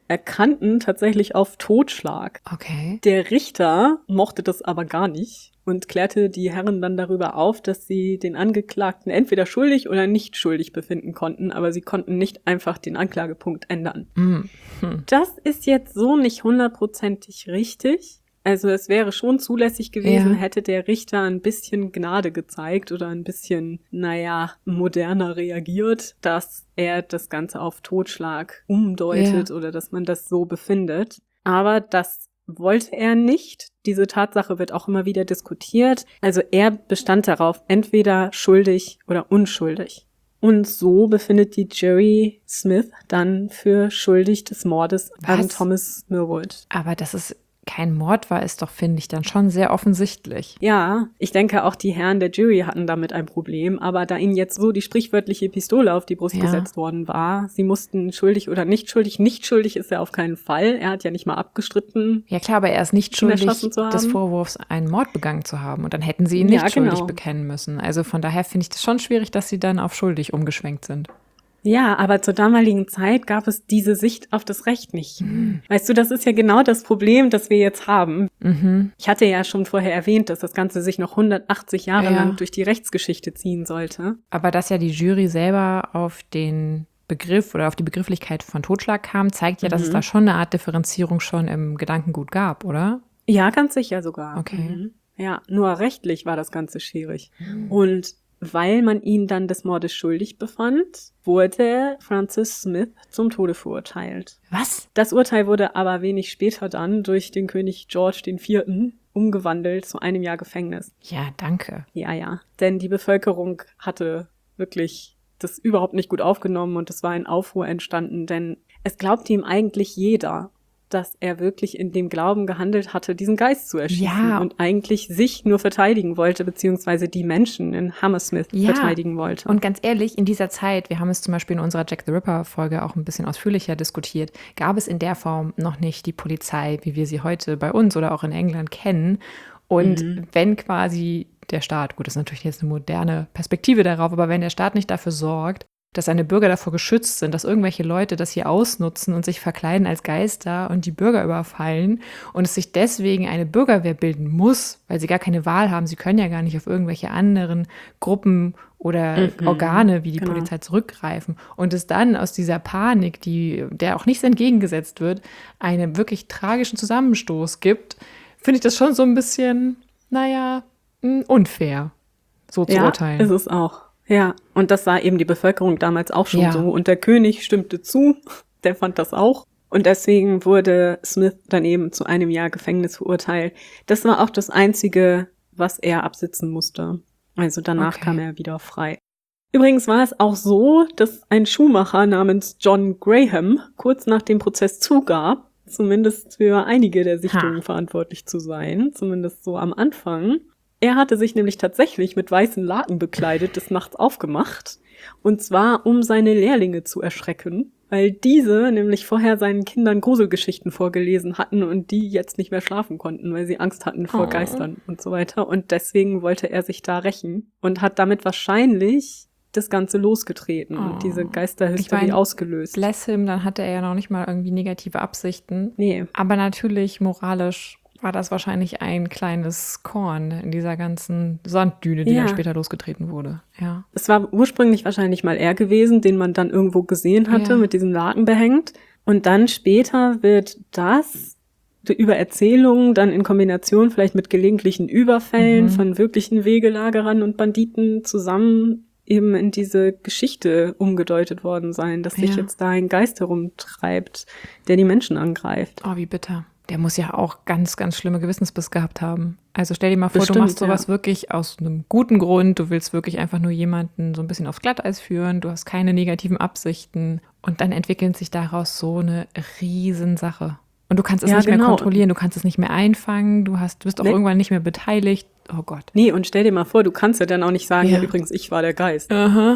erkannten tatsächlich auf Totschlag. Okay. Der Richter mochte das aber gar nicht und klärte die Herren dann darüber auf, dass sie den Angeklagten entweder schuldig oder nicht schuldig befinden konnten, aber sie konnten nicht einfach den Anklagepunkt ändern. Mhm. Hm. Das ist jetzt so nicht hundertprozentig richtig. Also es wäre schon zulässig gewesen, Ja. hätte der Richter ein bisschen Gnade gezeigt oder ein bisschen, naja, moderner reagiert, dass er das Ganze auf Totschlag umdeutet Ja. oder dass man das so befindet. Aber das wollte er nicht. Diese Tatsache wird auch immer wieder diskutiert. Also er bestand darauf, entweder schuldig oder unschuldig. Und so befindet die Jury Smith dann für schuldig des Mordes an Was? Thomas Millward. Aber dass es kein Mord war, ist doch, finde ich, dann schon sehr offensichtlich. Ja, ich denke auch die Herren der Jury hatten damit ein Problem, aber da ihnen jetzt so die sprichwörtliche Pistole auf die Brust Ja. gesetzt worden war, sie mussten schuldig oder nicht schuldig. Nicht schuldig ist er auf keinen Fall. Er hat ja nicht mal abgestritten. Ja klar, aber er ist nicht Ihn schuldig erschossen zu haben. des Vorwurfs, einen Mord begangen zu haben. Und dann hätten sie ihn nicht Ja, schuldig genau. bekennen müssen. Also von daher finde ich das schon schwierig, dass sie dann auf schuldig umgeschwenkt sind. Ja, aber zur damaligen Zeit gab es diese Sicht auf das Recht nicht. Mhm. Weißt du, das ist ja genau das Problem, das wir jetzt haben. Mhm. Ich hatte ja schon vorher erwähnt, dass das Ganze sich noch hundertachtzig Jahre Ja. lang durch die Rechtsgeschichte ziehen sollte. Aber dass ja die Jury selber auf den Begriff oder auf die Begrifflichkeit von Totschlag kam, zeigt ja, dass Mhm. es da schon eine Art Differenzierung schon im Gedankengut gab, oder? Ja, ganz sicher sogar. Okay. Mhm. Ja, nur rechtlich war das Ganze schwierig. Und weil man ihn dann des Mordes schuldig befand, wurde Francis Smith zum Tode verurteilt. Was? Das Urteil wurde aber wenig später dann durch den König George der Vierte umgewandelt zu einem Jahr Gefängnis. Ja, danke. Ja, ja. Denn die Bevölkerung hatte wirklich das überhaupt nicht gut aufgenommen und es war ein Aufruhr entstanden, denn es glaubte ihm eigentlich jeder, dass er wirklich in dem Glauben gehandelt hatte, diesen Geist zu erschießen Ja. und eigentlich sich nur verteidigen wollte, beziehungsweise die Menschen in Hammersmith Ja. verteidigen wollte. Und ganz ehrlich, in dieser Zeit, wir haben es zum Beispiel in unserer Jack the Ripper-Folge auch ein bisschen ausführlicher diskutiert, gab es in der Form noch nicht die Polizei, wie wir sie heute bei uns oder auch in England kennen. Und Mhm. wenn quasi der Staat, gut, das ist natürlich jetzt eine moderne Perspektive darauf, aber wenn der Staat nicht dafür sorgt, dass seine Bürger davor geschützt sind, dass irgendwelche Leute das hier ausnutzen und sich verkleiden als Geister und die Bürger überfallen und es sich deswegen eine Bürgerwehr bilden muss, weil sie gar keine Wahl haben, sie können ja gar nicht auf irgendwelche anderen Gruppen oder Mhm, Organe wie die genau. Polizei zurückgreifen und es dann aus dieser Panik, die, der auch nichts entgegengesetzt wird, einen wirklich tragischen Zusammenstoß gibt, finde ich das schon so ein bisschen, naja, mh, unfair, so zu Ja, urteilen. ist es auch. Ja, und das sah eben die Bevölkerung damals auch schon Ja. so. Und der König stimmte zu, der fand das auch. Und deswegen wurde Smith dann eben zu einem Jahr Gefängnis verurteilt. Das war auch das Einzige, was er absitzen musste. Also danach Okay. kam er wieder frei. Übrigens war es auch so, dass ein Schuhmacher namens John Graham kurz nach dem Prozess zugab, zumindest für einige der Sichtungen Ha. verantwortlich zu sein, zumindest so am Anfang. Er hatte sich nämlich tatsächlich mit weißen Laken bekleidet, des Nachts aufgemacht, und zwar um seine Lehrlinge zu erschrecken, weil diese nämlich vorher seinen Kindern Gruselgeschichten vorgelesen hatten und die jetzt nicht mehr schlafen konnten, weil sie Angst hatten vor Oh. Geistern und so weiter. Und deswegen wollte er sich da rächen und hat damit wahrscheinlich das Ganze losgetreten Oh. und diese Geisterhysterie Ich mein, ausgelöst. Bless him, dann hatte er ja noch nicht mal irgendwie negative Absichten. Nee. Aber natürlich moralisch war das wahrscheinlich ein kleines Korn in dieser ganzen Sanddüne, die Ja. dann später losgetreten wurde. Ja. Es war ursprünglich wahrscheinlich mal er gewesen, den man dann irgendwo gesehen hatte, Ja. mit diesen Laken behängt. Und dann später wird das über Erzählungen dann in Kombination vielleicht mit gelegentlichen Überfällen Mhm. von wirklichen Wegelagerern und Banditen zusammen eben in diese Geschichte umgedeutet worden sein, dass sich Ja. jetzt da ein Geist herumtreibt, der die Menschen angreift. Oh, wie bitter. Der muss ja auch ganz, ganz schlimme Gewissensbiss gehabt haben. Also stell dir mal vor, Bestimmt, du machst sowas ja. wirklich aus einem guten Grund. Du willst wirklich einfach nur jemanden so ein bisschen aufs Glatteis führen. Du hast keine negativen Absichten. Und dann entwickelt sich daraus so eine Riesensache. Und du kannst es Ja, nicht mehr genau. kontrollieren. Du kannst es nicht mehr einfangen. Du hast, du bist auch Nee. irgendwann nicht mehr beteiligt. Oh Gott. Nee, und stell dir mal vor, du kannst ja dann auch nicht sagen, Ja. ja, übrigens, ich war der Geist. Aha.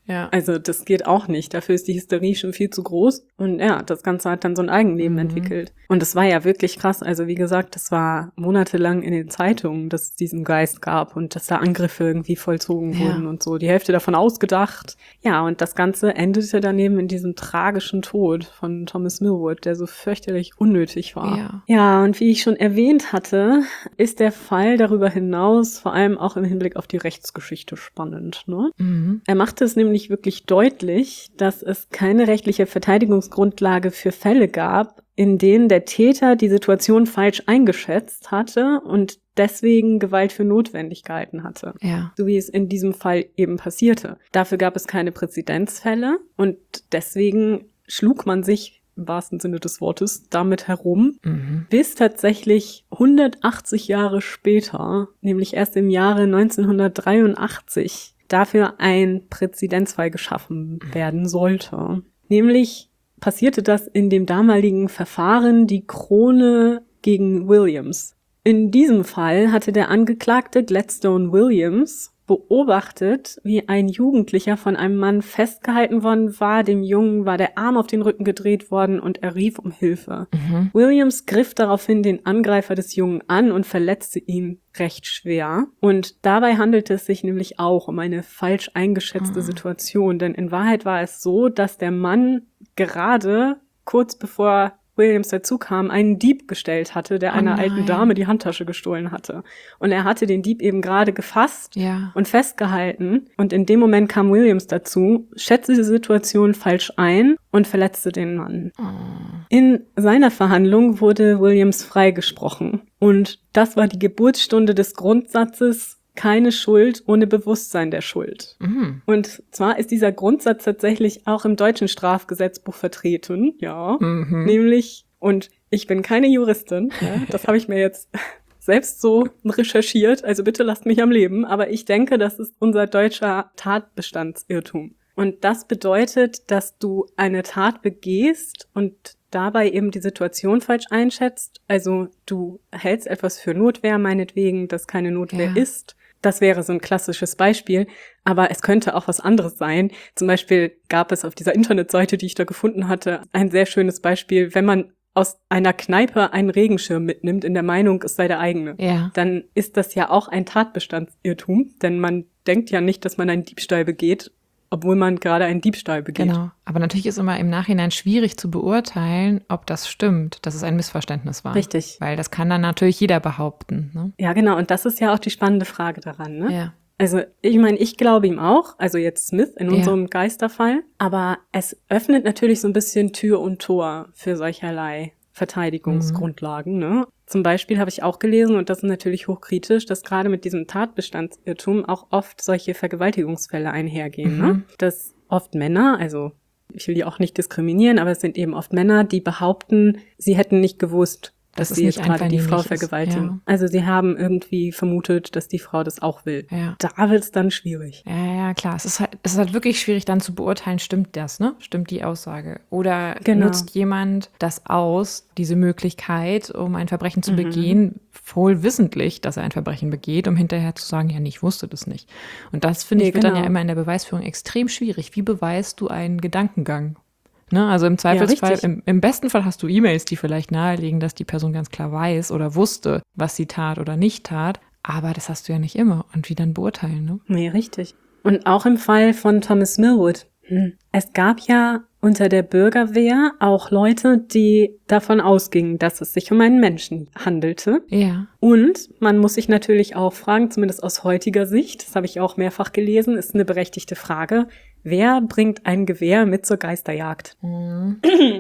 Ja. Also das geht auch nicht. Dafür ist die Hysterie schon viel zu groß. Und ja, das Ganze hat dann so ein Eigenleben Mhm. entwickelt. Und das war ja wirklich krass. Also wie gesagt, das war monatelang in den Zeitungen, dass es diesen Geist gab und dass da Angriffe irgendwie vollzogen Ja. wurden und so. Die Hälfte davon ausgedacht. Ja, und das Ganze endete daneben in diesem tragischen Tod von Thomas Millwood, der so fürchterlich unnötig war. Ja. Ja, und wie ich schon erwähnt hatte, ist der Fall darüber hinaus vor allem auch im Hinblick auf die Rechtsgeschichte spannend, ne? Mhm. Er machte es nämlich wirklich deutlich, dass es keine rechtliche Verteidigungsgrundlage für Fälle gab, in denen der Täter die Situation falsch eingeschätzt hatte und deswegen Gewalt für notwendig gehalten hatte. Ja. So wie es in diesem Fall eben passierte. Dafür gab es keine Präzedenzfälle und deswegen schlug man sich im wahrsten Sinne des Wortes damit herum, Mhm. bis tatsächlich hundertachtzig Jahre später, nämlich erst im Jahre neunzehnhundertdreiundachtzig, dafür ein Präzedenzfall geschaffen werden sollte. Nämlich passierte das in dem damaligen Verfahren die Krone gegen Williams. In diesem Fall hatte der Angeklagte Gladstone Williams beobachtet, wie ein Jugendlicher von einem Mann festgehalten worden war. Dem Jungen war der Arm auf den Rücken gedreht worden und er rief um Hilfe. Mhm. Williams griff daraufhin den Angreifer des Jungen an und verletzte ihn recht schwer. Und dabei handelte es sich nämlich auch um eine falsch eingeschätzte Ah. Situation. Denn in Wahrheit war es so, dass der Mann gerade kurz bevor Williams dazu kam, einen Dieb gestellt hatte, der Oh einer nein. alten Dame die Handtasche gestohlen hatte. Und er hatte den Dieb eben gerade gefasst Ja. und festgehalten. Und in dem Moment kam Williams dazu, schätzte die Situation falsch ein und verletzte den Mann. Oh. In seiner Verhandlung wurde Williams freigesprochen. Und das war die Geburtsstunde des Grundsatzes, keine Schuld ohne Bewusstsein der Schuld. Mhm. Und zwar ist dieser Grundsatz tatsächlich auch im deutschen Strafgesetzbuch vertreten, ja, Mhm. nämlich, und ich bin keine Juristin, ja, das habe ich mir jetzt selbst so recherchiert, also bitte lasst mich am Leben, aber ich denke, das ist unser deutscher Tatbestandsirrtum. Und das bedeutet, dass du eine Tat begehst und dabei eben die Situation falsch einschätzt. Also du hältst etwas für Notwehr, meinetwegen, das keine Notwehr Ja. ist. Das wäre so ein klassisches Beispiel, aber es könnte auch was anderes sein. Zum Beispiel gab es auf dieser Internetseite, die ich da gefunden hatte, ein sehr schönes Beispiel, wenn man aus einer Kneipe einen Regenschirm mitnimmt, in der Meinung, es sei der eigene. Ja. Dann ist das ja auch ein Tatbestandsirrtum, denn man denkt ja nicht, dass man einen Diebstahl begeht, obwohl man gerade einen Diebstahl begeht. Genau. Aber natürlich ist immer im Nachhinein schwierig zu beurteilen, ob das stimmt, dass es ein Missverständnis war. Richtig. Weil das kann dann natürlich jeder behaupten. Ne? Ja, genau. Und das ist ja auch die spannende Frage daran, ne? Ja. Also ich meine, ich glaube ihm auch, also jetzt Smith in Ja. unserem Geisterfall, aber es öffnet natürlich so ein bisschen Tür und Tor für solcherlei Verteidigungsgrundlagen, ne? Zum Beispiel habe ich auch gelesen, und das ist natürlich hochkritisch, dass gerade mit diesem Tatbestandsirrtum auch oft solche Vergewaltigungsfälle einhergehen, Mhm. ne? Dass oft Männer, also ich will die auch nicht diskriminieren, aber es sind eben oft Männer, die behaupten, sie hätten nicht gewusst, dass Dass es sie nicht jetzt gerade die Frau einvernehmlich ist, vergewaltigen. ja. Also sie haben irgendwie vermutet, dass die Frau das auch will. Ja. Da wird es dann schwierig. Ja, ja, klar. Es ist halt, es ist halt wirklich schwierig dann zu beurteilen, stimmt das, ne? Stimmt die Aussage? Oder Genau. nutzt jemand das aus, diese Möglichkeit, um ein Verbrechen zu Mhm. begehen, wohl wissentlich, dass er ein Verbrechen begeht, um hinterher zu sagen, ja, nee, ich wusste das nicht. Und das, finde Nee, ich, wird dann genau. ja immer in der Beweisführung extrem schwierig. Wie beweist du einen Gedankengang? Ne? Also im Zweifelsfall, richtig. im, im besten Fall hast du E-Mails, die vielleicht nahelegen, dass die Person ganz klar weiß oder wusste, was sie tat oder nicht tat. Aber das hast du ja nicht immer. Und wie dann beurteilen, ne? Nee, richtig. Und auch im Fall von Thomas Millwood. Hm. Es gab ja unter der Bürgerwehr auch Leute, die davon ausgingen, dass es sich um einen Menschen handelte. Ja. Und man muss sich natürlich auch fragen, zumindest aus heutiger Sicht, das habe ich auch mehrfach gelesen, ist eine berechtigte Frage, wer bringt ein Gewehr mit zur Geisterjagd? Mhm.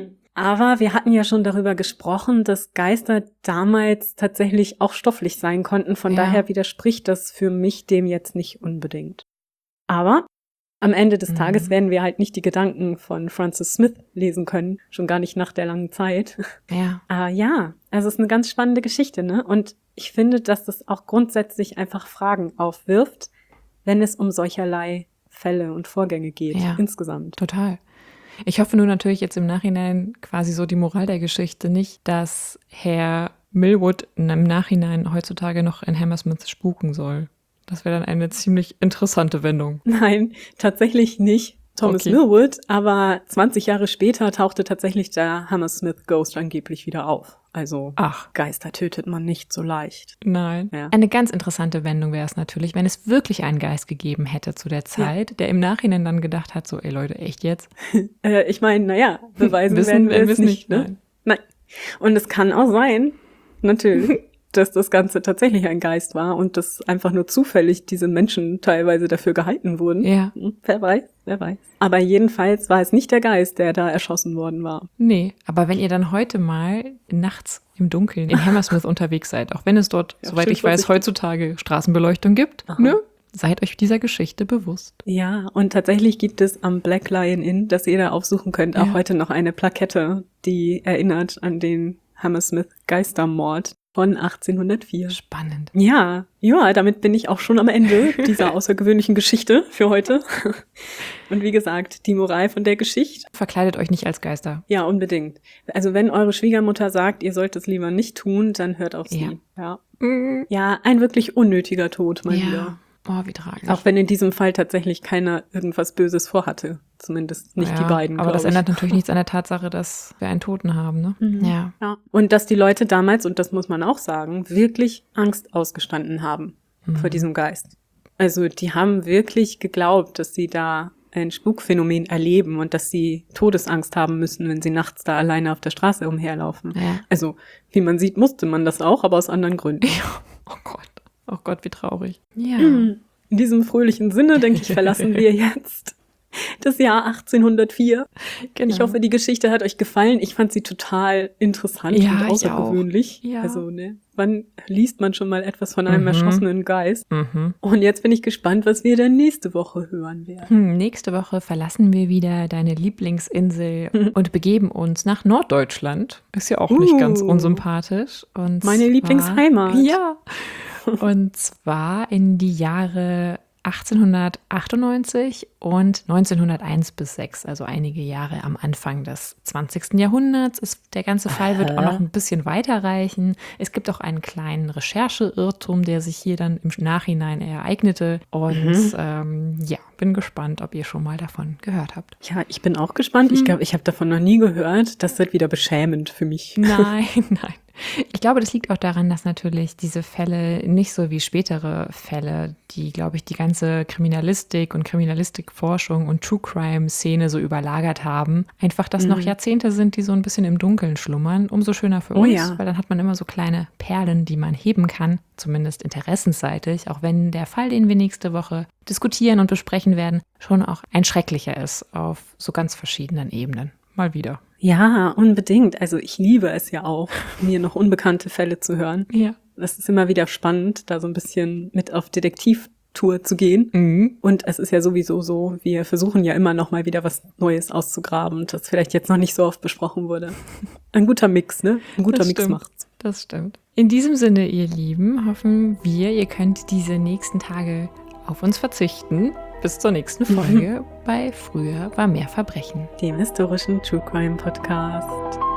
Aber wir hatten ja schon darüber gesprochen, dass Geister damals tatsächlich auch stofflich sein konnten. Von Ja. daher widerspricht das für mich dem jetzt nicht unbedingt. Aber am Ende des Mhm. Tages werden wir halt nicht die Gedanken von Francis Smith lesen können, schon gar nicht nach der langen Zeit. Ja. Aber ja, also es ist eine ganz spannende Geschichte, ne? Und ich finde, dass das auch grundsätzlich einfach Fragen aufwirft, wenn es um solcherlei Fälle und Vorgänge geht, Ja. insgesamt. Total. Ich hoffe nur natürlich jetzt im Nachhinein quasi so die Moral der Geschichte nicht, dass Herr Millwood im Nachhinein heutzutage noch in Hammersmith spuken soll. Das wäre dann eine ziemlich interessante Wendung. Nein, tatsächlich nicht Thomas Okay. Millwood, aber zwanzig Jahre später tauchte tatsächlich der Hammersmith Ghost angeblich wieder auf. Also Ach, Geister tötet man nicht so leicht. nein. Ja. Eine ganz interessante Wendung wäre es natürlich, wenn es wirklich einen Geist gegeben hätte zu der Zeit, der im Nachhinein dann gedacht hat, so, ey Leute, echt jetzt? Äh, ich meine, naja, beweisen Wissen werden wir werden es wir's nicht, nicht, ne? nein. Nein. Und es kann auch sein, natürlich, dass das Ganze tatsächlich ein Geist war und dass einfach nur zufällig diese Menschen teilweise dafür gehalten wurden. Ja. Hm, wer weiß, wer weiß. Aber jedenfalls war es nicht der Geist, der da erschossen worden war. Nee, aber wenn ihr dann heute mal nachts im Dunkeln in Hammersmith unterwegs seid, auch wenn es dort, Ja, soweit schön ich weiß, vorsichtig. heutzutage Straßenbeleuchtung gibt, Aha. ne? Seid euch dieser Geschichte bewusst. Ja, und tatsächlich gibt es am Black Lion Inn, das ihr da aufsuchen könnt, auch Ja. heute noch eine Plakette, die erinnert an den Hammersmith Geistermord von achtzehnhundertvier. Spannend. Ja, ja, damit bin ich auch schon am Ende dieser außergewöhnlichen Geschichte für heute. Und wie gesagt, die Moral von der Geschichte. Verkleidet euch nicht als Geister. Ja, unbedingt. Also wenn eure Schwiegermutter sagt, ihr sollt es lieber nicht tun, dann hört auf sie. Ja, ja ein wirklich unnötiger Tod mal wieder. Ja. Oh, wie tragisch. Auch wenn in diesem Fall tatsächlich keiner irgendwas Böses vorhatte. Zumindest nicht Ja, die beiden, aber das glaub ich. ändert natürlich nichts an der Tatsache, dass wir einen Toten haben, ne? Mhm. Ja. Ja. Und dass die Leute damals, und das muss man auch sagen, wirklich Angst ausgestanden haben Mhm. vor diesem Geist. Also die haben wirklich geglaubt, dass sie da ein Spukphänomen erleben und dass sie Todesangst haben müssen, wenn sie nachts da alleine auf der Straße umherlaufen. Ja. Also, wie man sieht, musste man das auch, aber aus anderen Gründen. Oh Gott. Oh Gott, wie traurig. Ja. In diesem fröhlichen Sinne, denke ich, verlassen wir jetzt das Jahr achtzehnhundertvier. Genau. Ich hoffe, die Geschichte hat euch gefallen. Ich fand sie total interessant Ja, und ich außergewöhnlich. auch. Ja. Also, ne, wann liest man schon mal etwas von einem Mhm. erschossenen Geist? Mhm. Und jetzt bin ich gespannt, was wir dann nächste Woche hören werden. Hm, nächste Woche verlassen wir wieder deine Lieblingsinsel und begeben uns nach Norddeutschland. Ist ja auch nicht Uh. ganz unsympathisch. Und Meine zwar- Lieblingsheimat. Ja. Und zwar in die Jahre achtzehnhundertachtundneunzig und neunzehnhunderteins bis sechs, also einige Jahre am Anfang des zwanzigsten Jahrhunderts. Ist, der ganze Fall wird auch noch ein bisschen weiterreichen. Es gibt auch einen kleinen Rechercheirrtum, der sich hier dann im Nachhinein ereignete. Und Mhm. ähm, ja, bin gespannt, ob ihr schon mal davon gehört habt. Ja, ich bin auch gespannt. Ich glaube, ich habe davon noch nie gehört. Das wird wieder beschämend für mich. Nein, nein. Ich glaube, das liegt auch daran, dass natürlich diese Fälle nicht so wie spätere Fälle, die, glaube ich, die ganze Kriminalistik und Kriminalistikforschung und True Crime Szene so überlagert haben, einfach, dass noch Jahrzehnte sind, die so ein bisschen im Dunkeln schlummern. Umso schöner für Oh uns, ja. weil dann hat man immer so kleine Perlen, die man heben kann, zumindest interessensseitig, auch wenn der Fall, den wir nächste Woche diskutieren und besprechen werden, schon auch ein schrecklicher ist auf so ganz verschiedenen Ebenen. Mal wieder. Ja, unbedingt. Also ich liebe es ja auch, mir noch unbekannte Fälle zu hören. Ja. Das ist immer wieder spannend, da so ein bisschen mit auf Detektivtour zu gehen. Mhm. Und es ist ja sowieso so, wir versuchen ja immer noch mal wieder was Neues auszugraben, das vielleicht jetzt noch nicht so oft besprochen wurde. Ein guter Mix, ne? Ein guter Das Mix stimmt. macht's. Das stimmt. In diesem Sinne, ihr Lieben, hoffen wir, ihr könnt diese nächsten Tage auf uns verzichten. Bis zur nächsten Folge bei Früher war mehr Verbrechen. Dem historischen True Crime Podcast.